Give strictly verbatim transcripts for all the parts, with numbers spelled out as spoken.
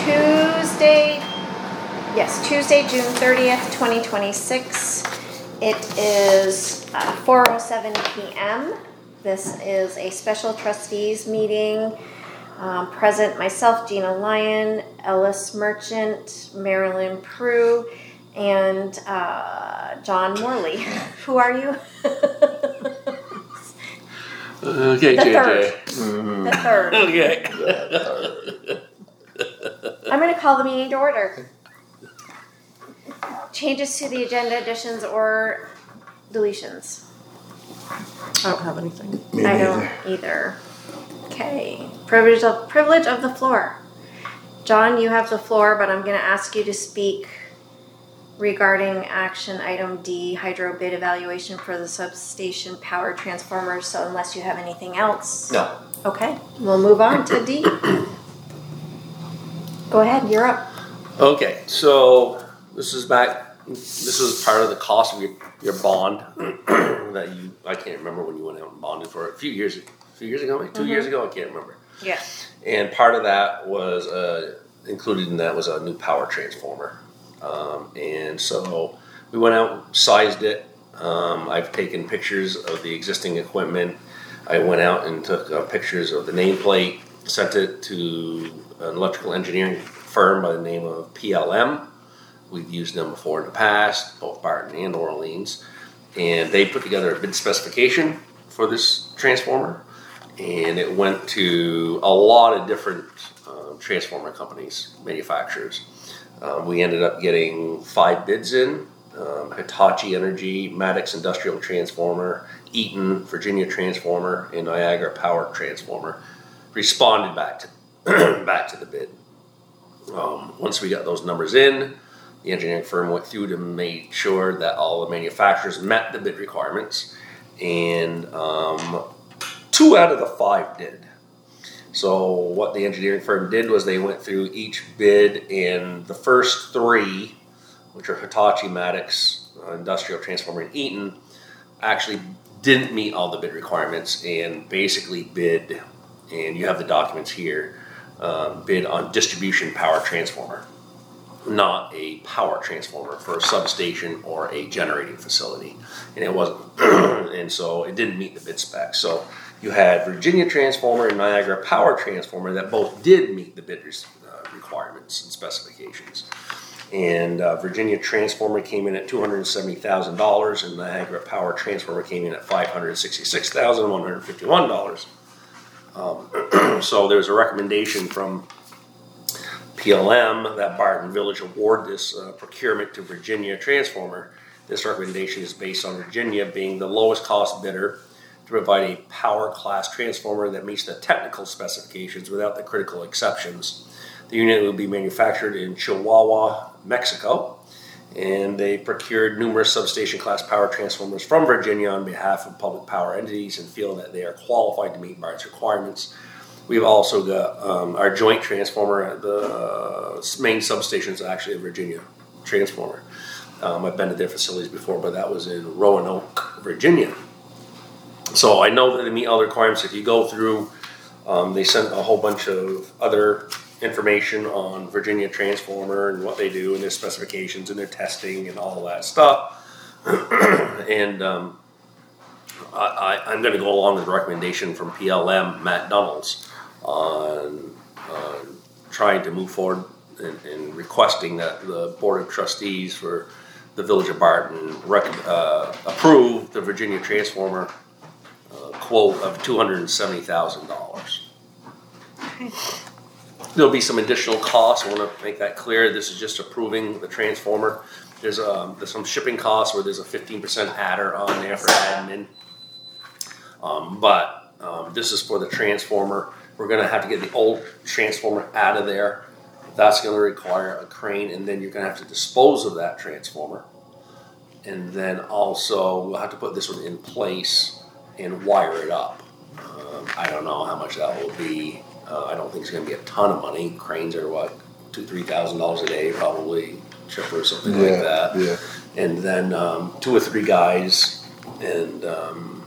Tuesday, yes, Tuesday, June thirtieth, twenty twenty-six. It is uh, four oh seven p.m. This is a special trustees meeting. Um, present myself, Gina Lyon, Ellis Merchant, Marilyn Prue, and uh, John Morley. Who are you? Okay, the J J. Third. Mm-hmm. The third. Okay. I'm going to call the meeting to order. Changes to the agenda, additions, or deletions? I don't have anything. Me I don't either. either. Okay. Privilege of, privilege of the floor. John, you have the floor, but I'm going to ask you to speak regarding action item D, hydro bid evaluation for the substation power transformers. So unless you have anything else. No. Okay. We'll move on to D. Go ahead. You're up. Okay. So this is back. This is part of the cost of your, your bond that you. I can't remember when you went out and bonded for it. A few years. A few years ago, maybe two mm-hmm. years ago. I can't remember. Yeah. And part of that was uh, included in that was a new power transformer. Um, and so we went out, sized it. Um, I've taken pictures of the existing equipment. I went out and took uh, pictures of the nameplate, sent it to an electrical engineering firm by the name of P L M. We've used them before in the past, both Barton and Orleans. And they put together a bid specification for this transformer. And it went to a lot of different uh, transformer companies, manufacturers. Um, we ended up getting five bids in. Um, Hitachi Energy, Maddox Industrial Transformer, Eaton, Virginia Transformer, and Niagara Power Transformer responded back to back to the bid. Um, once we got those numbers in, the engineering firm went through to make sure that all the manufacturers met the bid requirements, and um, two out of the five did. So what the engineering firm did was they went through each bid, and the first three, which are Hitachi, Maddox, uh, Industrial Transformer, and Eaton, actually didn't meet all the bid requirements and basically bid, and you have the documents here, um, bid on distribution power transformer, not a power transformer for a substation or a generating facility. And it wasn't, and so it didn't meet the bid specs. So you had Virginia Transformer and Niagara Power Transformer that both did meet the bid uh, requirements and specifications. And uh, Virginia Transformer came in at two hundred seventy thousand dollars, and Niagara Power Transformer came in at five hundred sixty-six thousand one hundred fifty-one dollars. Um, so there's a recommendation from P L M that Barton Village award this uh, procurement to Virginia Transformer. This recommendation is based on Virginia being the lowest cost bidder to provide a power class transformer that meets the technical specifications without the critical exceptions. The unit will be manufactured in Chihuahua, Mexico, and they procured numerous substation class power transformers from Virginia on behalf of public power entities and feel that they are qualified to meet Barton's requirements. We've also got um, our joint transformer at the uh, main substation is actually a Virginia transformer. Um, I've been to their facilities before, but that was in Roanoke, Virginia. So I know that they meet all the requirements. If you go through, um, they sent a whole bunch of other information on Virginia Transformer and what they do and their specifications and their testing and all that stuff. and um, I, I, I'm going to go along with the recommendation from P L M, Matt Dunnels, on uh, trying to move forward and, and requesting that the Board of Trustees for the Village of Barton rec- uh, approve the Virginia Transformer uh, quote of two hundred seventy thousand dollars. Okay. There'll be some additional costs. I want to make that clear. This is just approving the transformer. There's, um, there's some shipping costs where there's a fifteen percent adder on there for admin. Um, but um, this is for the transformer. We're going to have to get the old transformer out of there. That's going to require a crane, and then you're going to have to dispose of that transformer. And then also we'll have to put this one in place and wire it up. Um, I don't know how much that will be. Uh, I don't think it's going to be a ton of money. Cranes are what, two, three thousand dollars a day, probably, trip or something yeah, like that. Yeah. And then um, two or three guys, and um,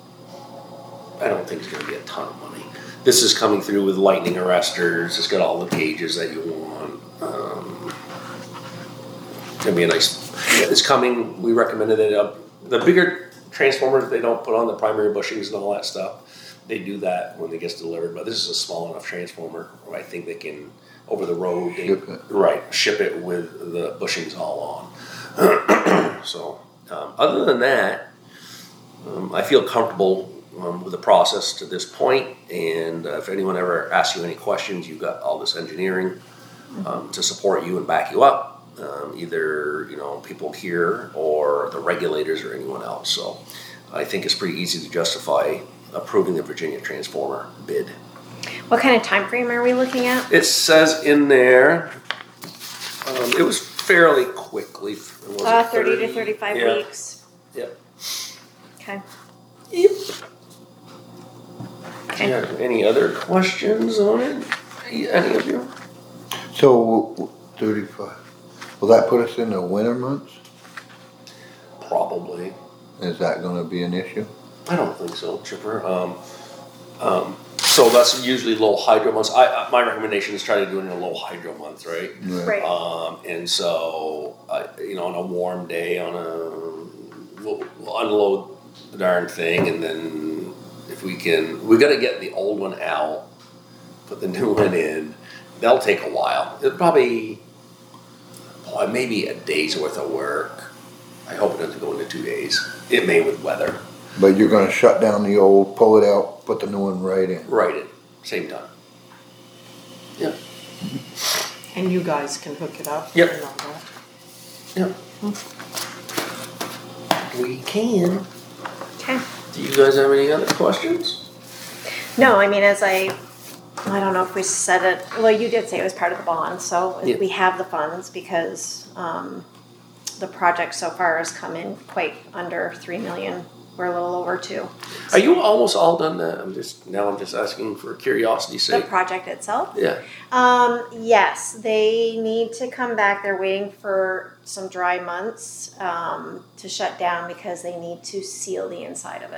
I don't think it's going to be a ton of money. This is coming through with lightning arresters. It's got all the gauges that you want. gonna be a nice, it's coming, we recommended it, uh, the bigger transformers, they don't put on the primary bushings and all that stuff. They do that when it gets delivered, but this is a small enough transformer where I think they can, over the road, they, Ship it. right, ship it with the bushings all on. So, um, other than that, um, I feel comfortable um, with the process to this point, and uh, if anyone ever asks you any questions, you've got all this engineering um, to support you and back you up. Um, either, you know, people here or the regulators or anyone else. So I think it's pretty easy to justify approving the Virginia Transformer bid. What kind of time frame are we looking at? It says in there, um, it was fairly quickly. Was Uh, it thirty to thirty-five Yeah. weeks. Yep. Okay. Yep. Okay. Yeah, any other questions on it? Any of you? So, thirty-five, will that put us in the winter months? Probably. Is that gonna be an issue? I don't think so, Chipper. Um, um, so that's usually low hydro months. I, I my recommendation is try to do it in a low hydro month, right? Right. Um, and so, uh, you know, on a warm day, on a we'll, we'll unload the darn thing, and then if we can, we got to get the old one out, put the new one in. That'll take a while. It'll probably, boy, maybe a day's worth of work. I hope it doesn't go into two days. It may with weather. But you're gonna shut down the old, pull it out, put the new one right in? Right at same time. Yep. And you guys can hook it up Yep. and all that. Yep. We can. Okay. Do you guys have any other questions? No, I mean, as I, I don't know if we said it, well, you did say it was part of the bond, so Yeah. we have the funds because um, the project so far has come in quite under three million. We're a little over two. Are you almost all done that? I'm just now. I'm just asking for curiosity's The sake. project itself? Yeah. Um, yes, they need to come back. They're waiting for some dry months um, to shut down because they need to seal the inside of it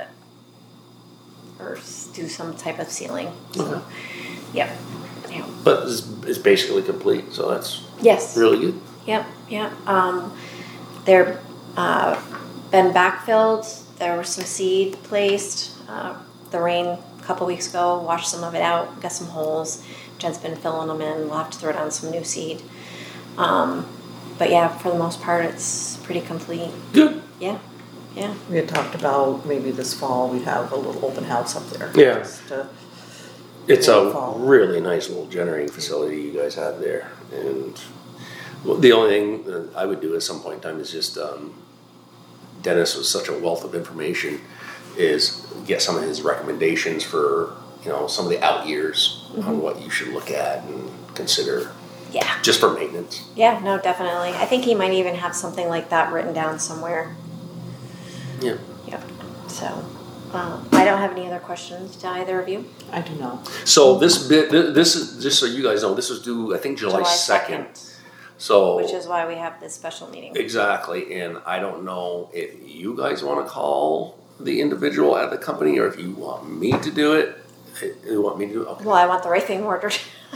or s- do some type of sealing. So, Okay. yep. Yeah. But it's, it's basically complete, so that's Yes. really good. Yep. Yep. Um, they're uh, been backfilled. There was some seed placed. Uh, the rain a couple weeks ago washed some of it out. Got some holes. Jen's been filling them in. We'll have to throw down some new seed. Um, but yeah, for the most part, it's pretty complete. Good. Yeah. Yeah. We had talked about maybe this fall we'd have a little open house up there. Yeah. Just to- It's Yeah, a fall. really nice little generating facility you guys have there, and well, the only thing that I would do at some point in time is just um, Dennis was such a wealth of information, is get some of his recommendations for you know some of the out years on what you should look at and consider Yeah. just for maintenance. Yeah. No, definitely. I think he might even have something like that written down somewhere. Yeah. Yep. So, um, I don't have any other questions. Do either of you? I do not. So this bit, th- this is just so you guys know, this was due I think July second. So Which is why we have this special meeting. exactly, and I don't know if you guys want to call the individual at the company or if you want me to do it. You want me to do it? Okay. Well, I want the right thing ordered.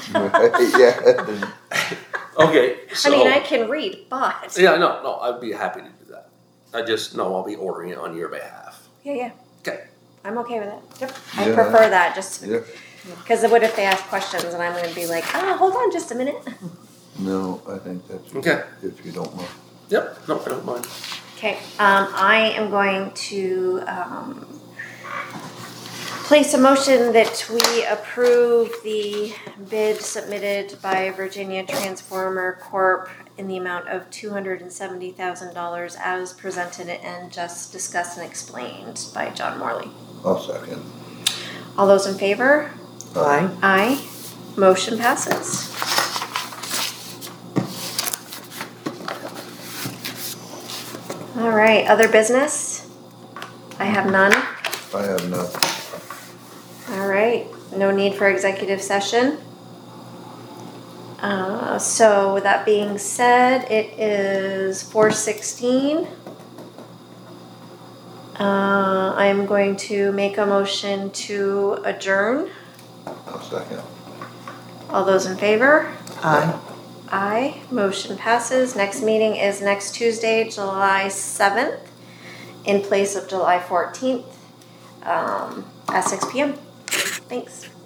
Yeah. Okay. So, I mean, I can read, but yeah, no, no, I'd be happy to do that. I just know I'll be ordering it on your behalf. yeah, yeah, Okay. I'm okay with it. Yep. I Yeah. prefer that just Yeah. because what if they ask questions and I'm going to be like, oh, hold on just a minute. No, I think that's, Okay. if you don't mind. Yep. No, I don't mind. Okay, um, I am going to um, place a motion that we approve the bid submitted by Virginia Transformer Corp in the amount of two hundred and seventy thousand dollars as presented and just discussed and explained by John Morley. I'll second. All those in favor? Aye. Aye. Motion passes. All right, other business? I have none. I have none. All right, no need for executive session. Uh, so with that being said, it is four sixteen. Uh, I'm going to make a motion to adjourn. I'll second. All those in favor? Aye. Aye. Motion passes. Next meeting is next Tuesday, July seventh, in place of July fourteenth, um, at six P M. Thanks.